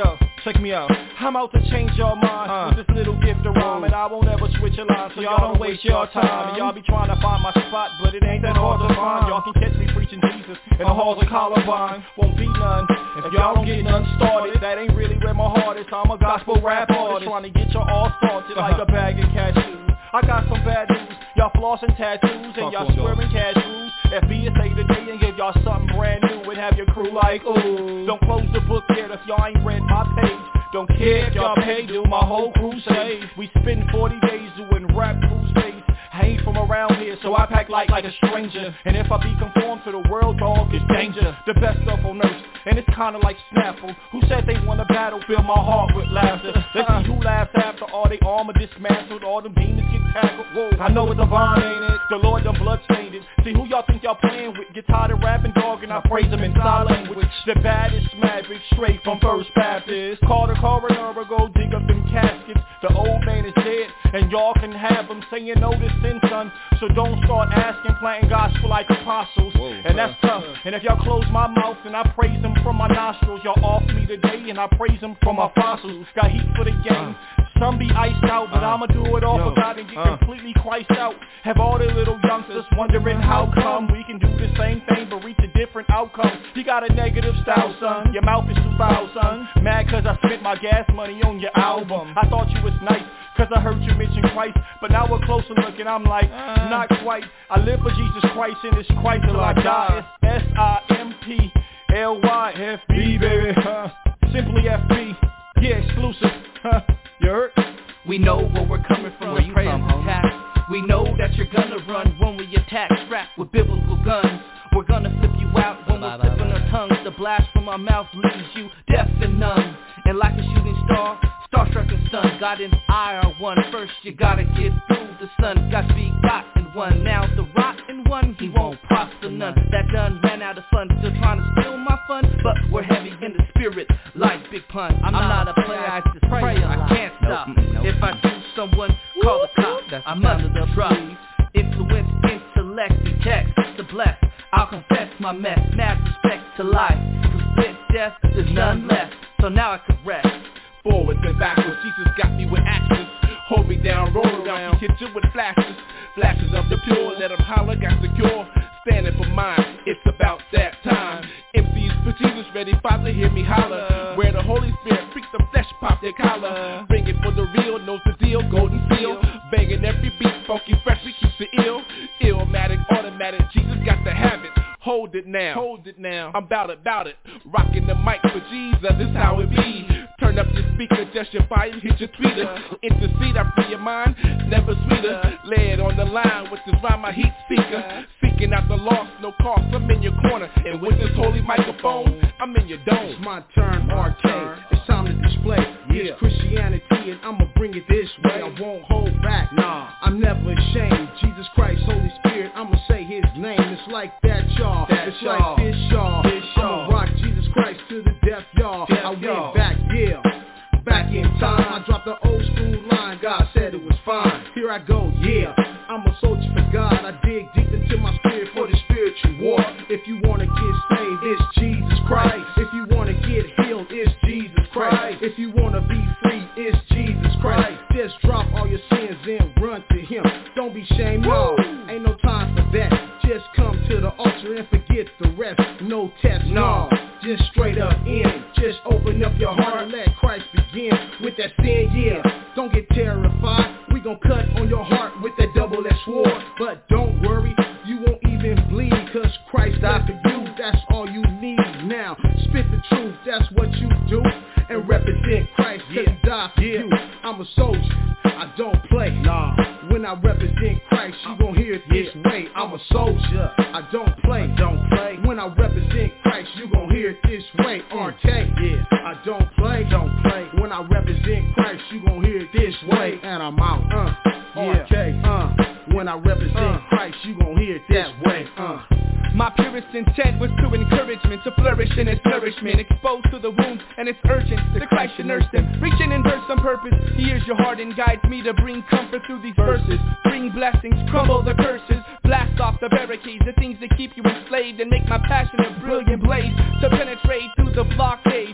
check me out. I'm out to change your mind uh. with this little gift of rhyme, and I won't ever switch a line, so y'all don't waste your time. And y'all be trying to find my spot, but it ain't that hard to find. Y'all can catch me preaching Jesus in the halls of Columbine. Won't be none if y'all don't get none started. That ain't really where my heart is. I'm a gospel rap artist trying to get you all started like a bag of cashews. I got some bad news. Y'all flossing tattoos and y'all swearing cash rules. F B S A today and give y'all something brand new and have your crew like, ooh. Don't close the book yet if y'all ain't read my page. Don't care if y'all pay, do my whole crusade. We spend forty days doing rap crusades. I ain't from around here, so I pack light like a stranger. And if I be conformed to the world, dog, it's danger. The best stuff on earth, and it's kinda like Snapple. Who said they wanna battle? Fill my heart with laughter. Let's see who laughs after all they armor dismantled, all them demons get tackled. Whoa, I know it's divine, ain't it? The Lord done blood stained it. See who y'all think y'all playing with? Get tired of rapping, dog, and I praise them in sign language. The baddest maverick, straight from First Baptist. Call the coroner or go dig up them caskets. The old man is dead, and y'all can have him saying no to sin, son. So don't start asking, planting gospel like apostles. Whoa, and that's tough. And if y'all close my mouth and I praise him from my nostrils, y'all off me today and I praise him from my fossils. Got heat for the game. Some be iced out, but I'ma do it all for God and get completely Christ out. Have all the little youngsters wondering how come we can do the same thing but reach a different outcome. You got a negative style, son. Your mouth is too foul, son. Mad cause I spent my gas money on your album. I thought you was nice cause I heard you mention Christ, but now a closer look and I'm like, not quite. I live for Jesus Christ and it's Christ till I die. It's S I M P L Y F B, baby. Huh. Simply F B. Yeah, exclusive. Huh. You heard? We know where we're coming from. Where you from, attack. We know that you're gonna run when we attack. Strapped with biblical guns. We're gonna flip you out when we're flipping our tongues. The blast from our mouth leaves you deaf and numb. And like a shooting star, starstruck and stunned. Got an I R one. First you gotta get through. The sun got to be gotten one. Now the rotten one, he won't prosper none. That done ran out of fun. Still trying to steal my fun, but we're heavy in the spirit like Big Pun. I'm, I'm not, not a player, I just pray. I can't stop. Nope, nope. If I do, someone call the cops. I'm under the drop. Influence, intellect, text to bless. I'll confess my mess. Mad respect to life. Cause death, there's none left. So now I can rest. Forwards and backwards, Jesus got me with actions. Hold me down, roll around, hit you with flashes. Flashes of the pure, let them holler, got secure. Standing for mine, it's about that time. M Cs for Jesus ready, Father, hear me holler. Where the Holy Spirit freaks the flesh, pop their collar. Bring it for the real, knows the deal, golden seal. Banging every beat, funky, fresh, we keeps it ill. Illmatic, automatic, Jesus got to have it. Hold it now, hold it now, I'm bout it, bout it. Rocking the mic for Jesus, this how it be. Turn up your speaker, just your fire, hit your tweeter. Intercede, I free your mind, never sweeter. Lay it on the line with this rhyme, my heat seeker. Seeking out the lost, no cost, I'm in your corner. And with this holy microphone, I'm in your dome. It's my turn, R K, it's time to display. Yeah. It's Christianity and I'ma bring it this way. I won't hold back, nah, I'm never ashamed. Jesus Christ, Holy Spirit, I'ma say his name. It's like that, y'all, that it's y'all. like this, y'all. This, y'all. I'ma rock Jesus Christ to the death, y'all. Death, I went y'all. back, yeah, back in time. I dropped the old school line, God said it was fine. Here I go, yeah, I'm a soldier for God. I dig deep into my spirit for the spiritual war. If you wanna get saved, it's Jesus Christ. If you wanna get healed, it's Jesus Christ. If you wanna be free, it's Jesus Christ. Just drop all your sins and run to him. Don't be ashamed, no, ain't no time for that. Just come to the altar and forget the rest. No test, no, just straight up in. Just open up your heart and let Christ begin. With that sin, yeah, don't get terrified. We gon' cut on your heart with that double-edged sword. But don't worry, you won't even bleed, cause Christ died for you, that's all you need. Now, spit the truth, that's what you do. And represent Christ, cause yeah. he died for yeah. you. I'm a soldier, I don't play. Nah. When I represent Christ, you gon' hear it this yeah. way. I'm a soldier, I don't play. I don't play. When I represent Christ, you gon' hear it this way. R K, yeah, I don't play. Don't play. When I represent Christ, you gon' hear it this way. And I'm out. Uh, yeah. R K, uh. When I represent uh. Christ, you gon' hear it this way. Uh. My purest intent was to encouragement, to flourish in its nourishment, exposed to the wounds and it's urgent that Christ should nurse them. Reaching in verse on purpose, he hears your heart and guides me to bring comfort through these verses. Bring blessings, crumble the curses, blast off the barricades, the things that keep you enslaved and make my passion a brilliant blaze to penetrate through the blockade.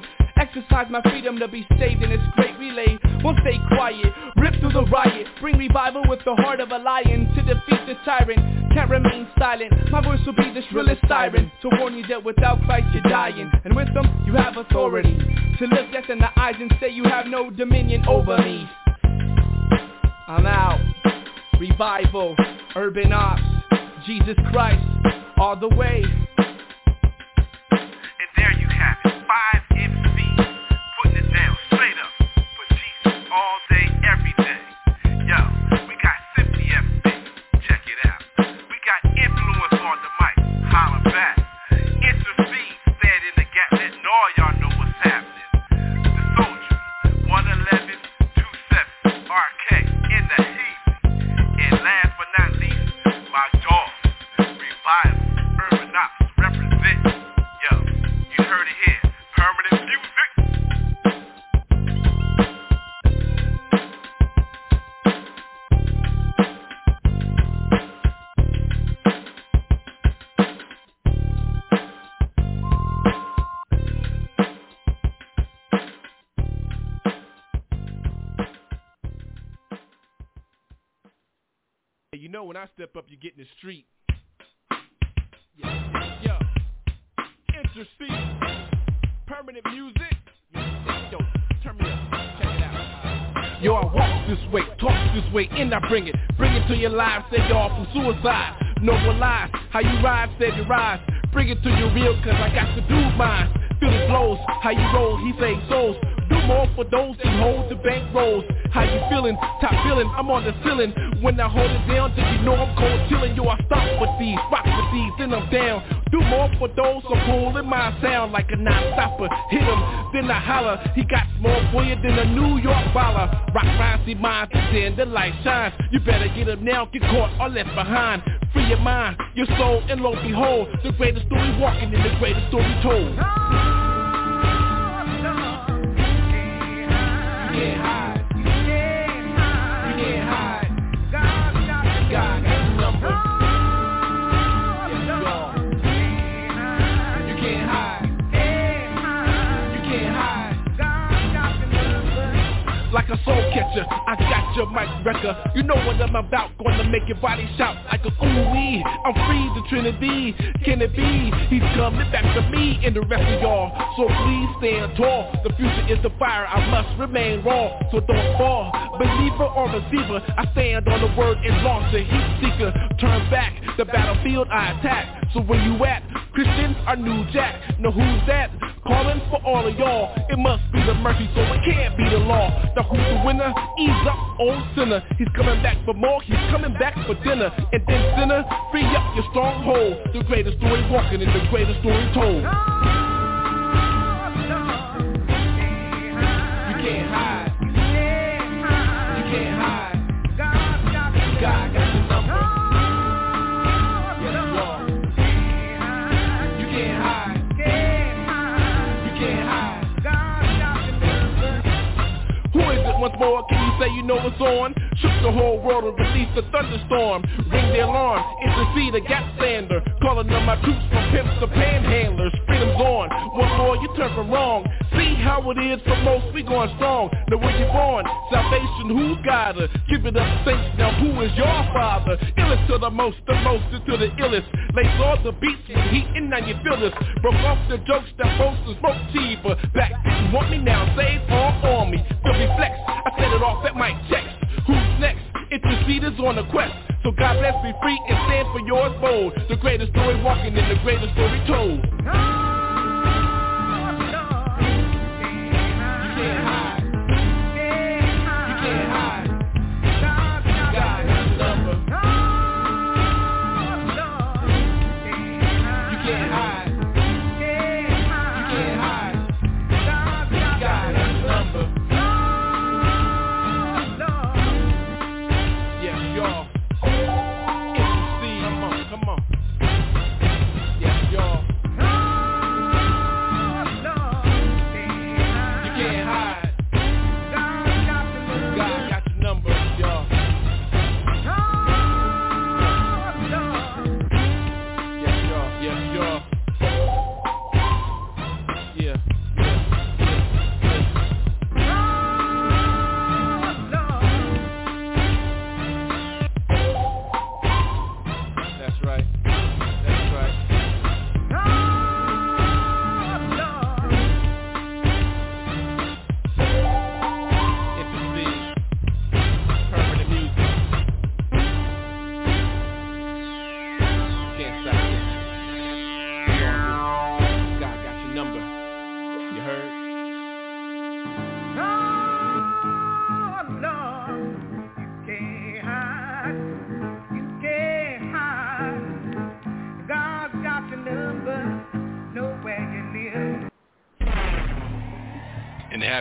Exercise my freedom to be saved in this great relay. Won't stay quiet, rip through the riot. Bring revival with the heart of a lion to defeat the tyrant. Can't remain silent, my voice will be the shrillest siren to warn you that without Christ you're dying. And with them you have authority to look death in the eyes and say you have no dominion over me. I'm out. Revival, urban ops, Jesus Christ, all the way. And there you have it, five M Cs, putting it down straight up for Jesus all day, every day. Yo, we got Simply F B, check it out. We got Influence on the mic, holler back. Intercede, stand in the gap, letting all y'all know what's happening. The Soldier, one eleven two seven, R K, in the heat. And last but not least, my dog, Revival, Urban Ops, represent. Yo, you heard it here, Permanent Music. You know when I step up, you get in the street. Yeah, yeah. Intercede. Permanent Music. Yo, turn me up. Check it out. Yo, I walk this way, talk this way, and I bring it. Bring it to your lives, say y'all from suicide. No more lies. How you ride, said you rise. Bring it to your real, cause I got to do mine. Feel the flows, how you roll, he saves souls. Do more for those who hold the bank rolls. How you feeling? Top feeling, I'm on the ceiling. When I hold it down, did you know I'm cold chilling? Yo, I stop with these, rock with these, then I'm down. Do more for those who pulling my sound like a non-stopper. Hit him, then I holler. He got more for you than a New York baller. Rock rhymes, see mine, then the light shines. You better get up now, get caught or left behind. Free your mind, your soul, and lo and behold, the greatest story walking and the greatest story told. Like a soul catcher, I got your mic wrecker. You know what I'm about, gonna make your body shout like a ooh-wee. I'm free, the Trinity, can it be? He's coming back to me and the rest of y'all. So please stand tall, the future is the fire, I must remain raw. So don't fall, believer or receiver, I stand on the word and launch a heat seeker. Turn back, the battlefield I attack. So where you at? Christians are New Jack. Now who's that? Calling for all of y'all. It must be the mercy, so it can't be the law. Now who's the winner? Ease up, old sinner. He's coming back for more, he's coming back for dinner. And then sinner, free up your stronghold. The greatest story walking and the greatest story told. You can't hide. You can't hide. God got your number. Once more, can you say you know what's on? Shook the whole world and released a thunderstorm. Ring the alarm, intercede a gap sander. Calling on my troops from pimps to panhandlers. Freedom's on, once more you turn from wrong. See how it is for most, we going strong. Now where you born? Salvation, who's got her? Give it up, saints, now who is your father? Illest to the most, the most to the illest. Lace all the beats with heat and now you feel this. Broke off the jokes that boast and smoke cheaper. Back didn't want me now, save all on me. Feel me flex, I set it off at my checks. Who's next? Interceders on the quest. So God bless me free and stand for yours bold. The greatest story walking and the greatest story told.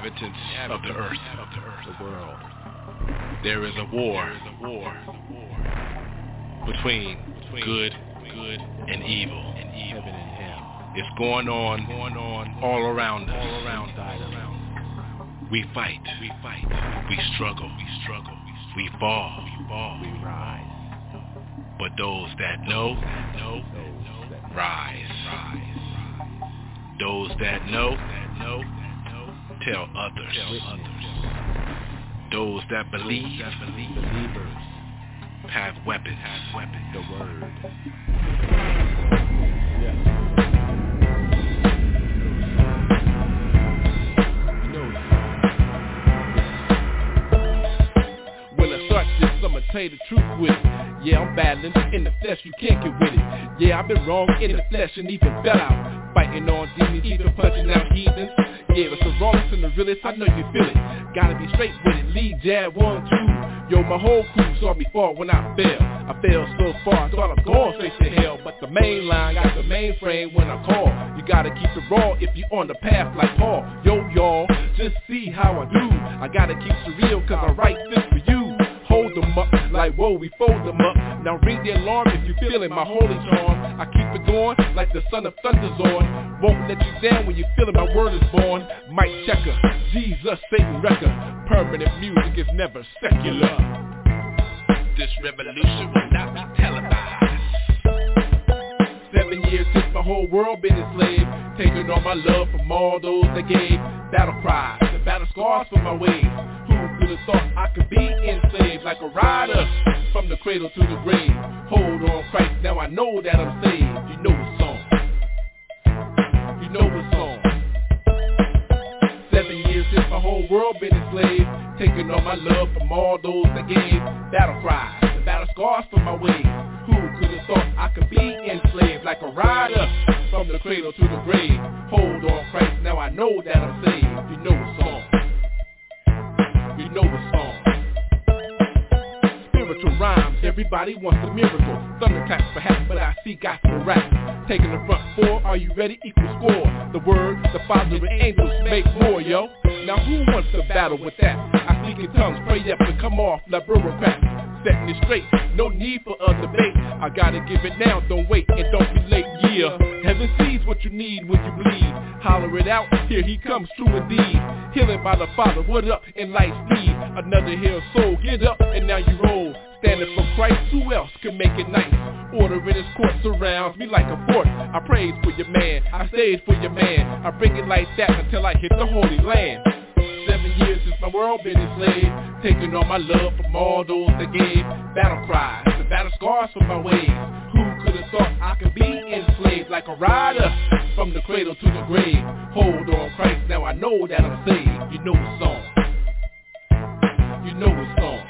inhabitants of the earth, of the earth, the world. There is a war, there is a war between, between good, good and evil, and evil. Heaven and hell. It's going on, going on all around us, all around us. We fight, we fight, we struggle, we struggle, we fall, we fall, we rise. But those that know, that know, those that rise, rise. Those that know, that know, tell others, tell others. Those that believe, that believe, believers have weapons, have weapons, the word. Yeah. When I start this, I'ma tell you the truth with it. Yeah, I'm battling in the flesh, you can't get with it. Yeah, I've been wrong in the flesh and even fell out, fighting on demons, even punching out heathens. Yeah, it's the wrongest and the realest, I know you feel it. Gotta be straight with it, lead, jab, one, two. Yo, my whole crew saw me fall when I fell. I fell so far, I thought I'm going straight to hell. But the main line got the mainframe when I call. You gotta keep it raw if you on the path like Paul. Yo, y'all, just see how I do. I gotta keep it real cause I write this for you. Hold them up, like whoa, we fold them up. Now ring the alarm if you feeling my holy charm. I keep it going like the son of thunder's on. Won't let you down when you feeling my word is born. Mike Checker, Jesus, Satan wrecker. Permanent music is never secular. This revolution will not be televised. Seven years since my whole world been enslaved, taking all my love from all those that gave battle cries and battle scars for my ways. Who could have thought I could be enslaved like a rider from the cradle to the grave? Hold on, Christ, now I know that I'm saved. You know the song. You know the song. Seven years since my whole world been enslaved, taking all my love from all those that gave battle cries and battle scars for my ways. Who could have thought I could be enslaved like a rider from the cradle to the grave? Hold on, Christ, now I know that I'm saved. You know the song. You know the song. Spiritual rhymes, everybody wants a miracle. Thunderclaps perhaps, but I see gospel rap. Taking the front four, are you ready? Equal score. The word, the Father, and angels make more, yo. Now who wants to battle with that? I speak in tongues, pray up to come off like bureaucrats. Setting it straight, no need for a debate. I gotta give it now, don't wait and don't be late, yeah. Heaven sees what you need when you bleed. Holler it out, here he comes, true indeed. Healing by the Father, what up in light speed? Another healed soul, get up and now you roll. Standing for Christ, who else can make it nice? Order in his court surrounds me like a fort. I praise for your man, I stayed for your man. I bring it like that until I hit the Holy Land. Seven years since my world been enslaved, taking all my love from all those that gave battle cries and battle scars for my ways. Who could have thought I could be enslaved like a rider from the cradle to the grave? Hold on, Christ, now I know that I'm saved. You know the song. You know the song.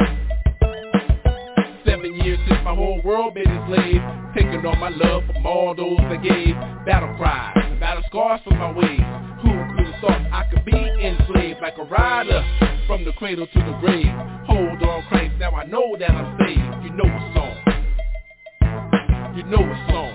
Seven years since my whole world been enslaved, taking all my love from all those that gave battle cries and battle scars for my ways. Who could have thought I could be enslaved like a rider from the cradle to the grave? Hold on, Christ, now I know that I'm saved. You know a song. You know a song.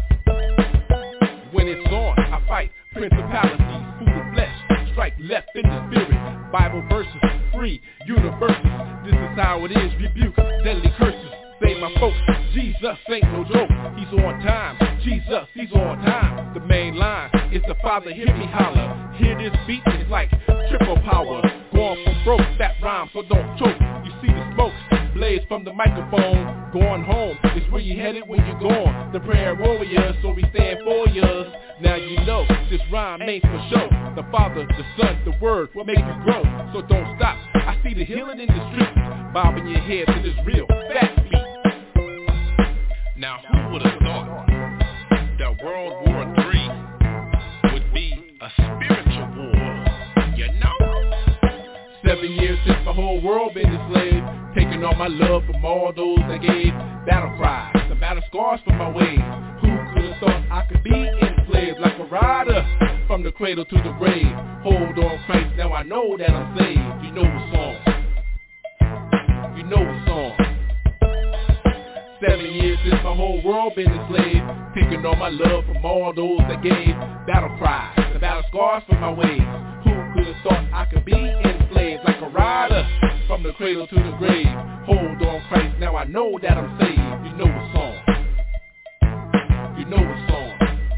When it's on, I fight principalities, food and flesh, strike left in the spirit. Bible verses, free, universes. This is how it is, rebuke deadly curses. Save my folks, Jesus ain't no joke. He's on time, Jesus, he's on time. The main line is the Father, hear me holler. Hear this beat, it's like triple power. Going from broke, that rhyme, so don't choke. You see the smoke, blaze from the microphone. Going home is where you headed when you're gone. The prayer warriors, so we stand for yours. Now you know, this rhyme ain't for show. The Father, the Son, the Word will make you grow. So don't stop, I see the healing in the streets. Bobbing your head to this real fat beat. Now who would have thought that World War Three would be a spiritual war, you know? Seven years since my whole world been enslaved, taking all my love from all those that gave battle cries and battle scars for my ways. Who could have thought I could be enslaved like a rider from the cradle to the grave? Hold on, Christ, now I know that I'm saved. You know the song. You know the song. Seven years since my whole world been enslaved, taking all my love from all those that gave battle cries and battle scars for my ways. Who could have thought I could be enslaved like a rider from the cradle to the grave. Hold on Christ, now I know that I'm saved. You know a song. You know a song.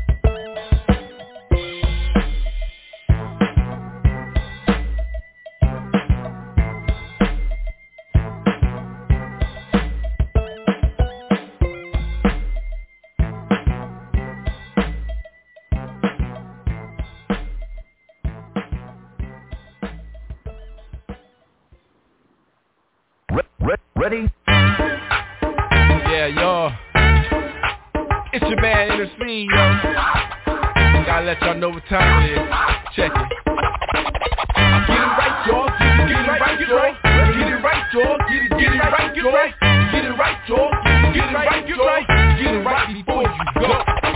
Ready? Yeah, y'all. It's your man Inner Speed, yo. Gotta let y'all know what time it is. Check it. Get it right, y'all. Get it, get it right, y'all. Get it right, y'all. Get it, get it right, y'all. Get it right, y'all. Get it right, y'all. Get it right before you go.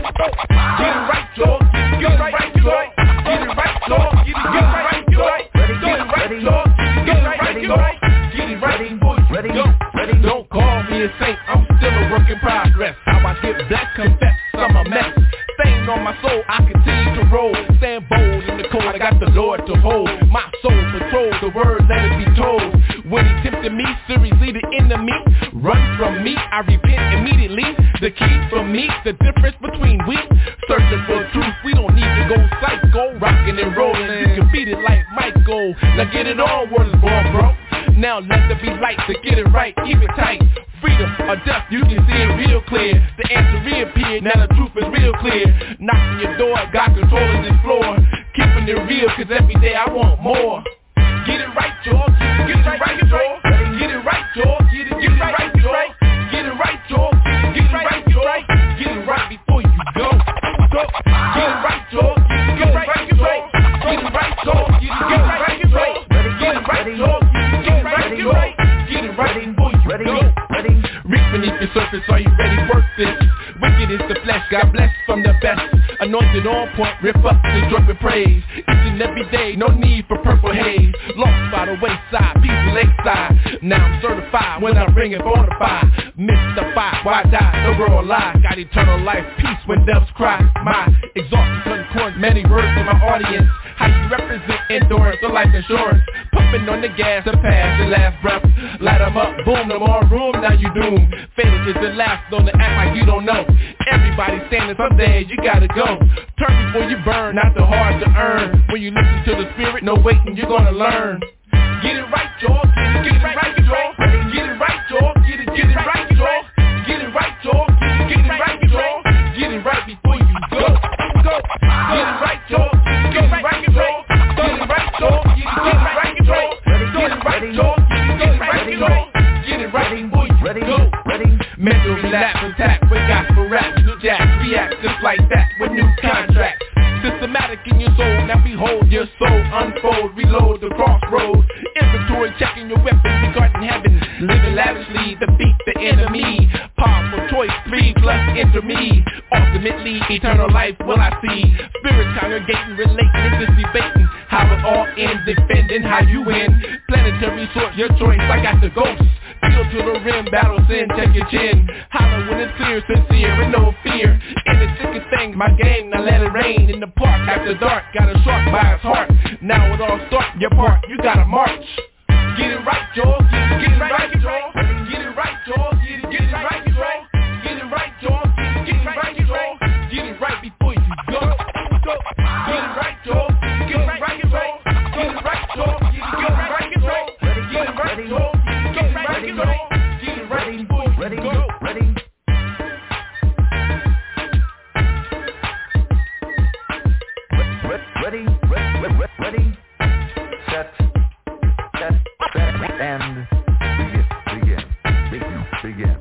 Get it right, y'all. Get it right, y'all. Get it right, y'all. Get it, get it right, y'all. Get it right, y'all. Get it right, y'all. Get it right before you go. Don't call me a saint, I'm still a work in progress. How I get blessed, confess, I'm a mess. Stain on my soul, I continue to roll. Stand bold in the cold, I got the Lord to hold. My soul patrol, the word let it be told. When he tempted me, seriously the enemy run from me, I repent immediately. The key for me, the difference between we searching for truth, we don't need to go psycho. Rocking and rolling, you can beat it like Michael. Now get it on, word is born, bro. Now let there be light to get it right, keep it tight. Freedom or death, you can see it real clear. The answer reappeared, now the truth is real clear. Knocking your door, got control of this floor. Keeping it real, cause every day I want more. Get it right, y'all, get it, get it right, y'all. Get it right, y'all, get it, get it right, y'all. Get it right, y'all, get it right, y'all. Get it right before you go. Go. Get it right, y'all, get it right, y'all. Get it right, y'all, get it, get it right, y'all. Get it right, y'all. Get right, get it right before you ready, go. Ready. Reach beneath the surface, are you ready? Work this. Wicked is the flesh, God bless from the best. Anointed on point, rip up the drunk with praise. Each and every day, no need for purple haze. Lost by the wayside, people lakeside. Now I'm certified when I bring it bonafide. Mystified, why die? The world lie. Got eternal life, peace when doves cry. My exhausted concord, many words to my audience. How you represent endurance or life insurance. Pumping on the gas to pass your last breath. Light 'em up, boom, no more room, now you doomed. Fatal is the last, don't act like you don't know. Everybody standing, someday you gotta go. Turn before you burn, not too hard to earn. When you listen to the spirit, no waiting, you're gonna learn. Get it right, y'all, get it, get it right, y'all. Get it right, y'all, get it, get it right, y'all. Get it right, y'all, get it, get it right, y'all. Get it right before you go. Go. Get it right, y'all, get it right, y'all. Get it right, y'all, get it, get it right, y'all. Get it right, y'all, get it, get it right, y'all. Get it right before you go. Mental relapse attack with gospel rap. New jacks react just like that with new contracts. Systematic in your soul, now behold your soul unfold, reload the crossroads. Inventory checking your weapons, regarding heaven. Living lavishly, defeat the enemy. Powerful choice, three plus enter me. Ultimately, eternal life will I see. Spirits congregating, relating, just debating. How it all ends, defending how you win. Planetary source, your choice, I got the ghost. Feel to the rim, battle sin, check your chin. Holler when it's clear, sincere, and no fear. In the thickest thing, my game, now let it rain. In the park, after dark, got a shark by his heart. Now it all starts, your part, you gotta march. Get it right, y'all, get it, get it right, y'all. Get it right, y'all, get it, get it right, y'all. Get it right, y'all, get it, get it right, y'all. Get it right before you go. Go. Get it right, y'all, get it right, y'all. Get it right, y'all, get it, get it right, y'all. Get it right, y'all. Ready, ready, get it ready, ready, go, ready. Ready, ready, ready, set, set, set, and begin, begin, begin, begin.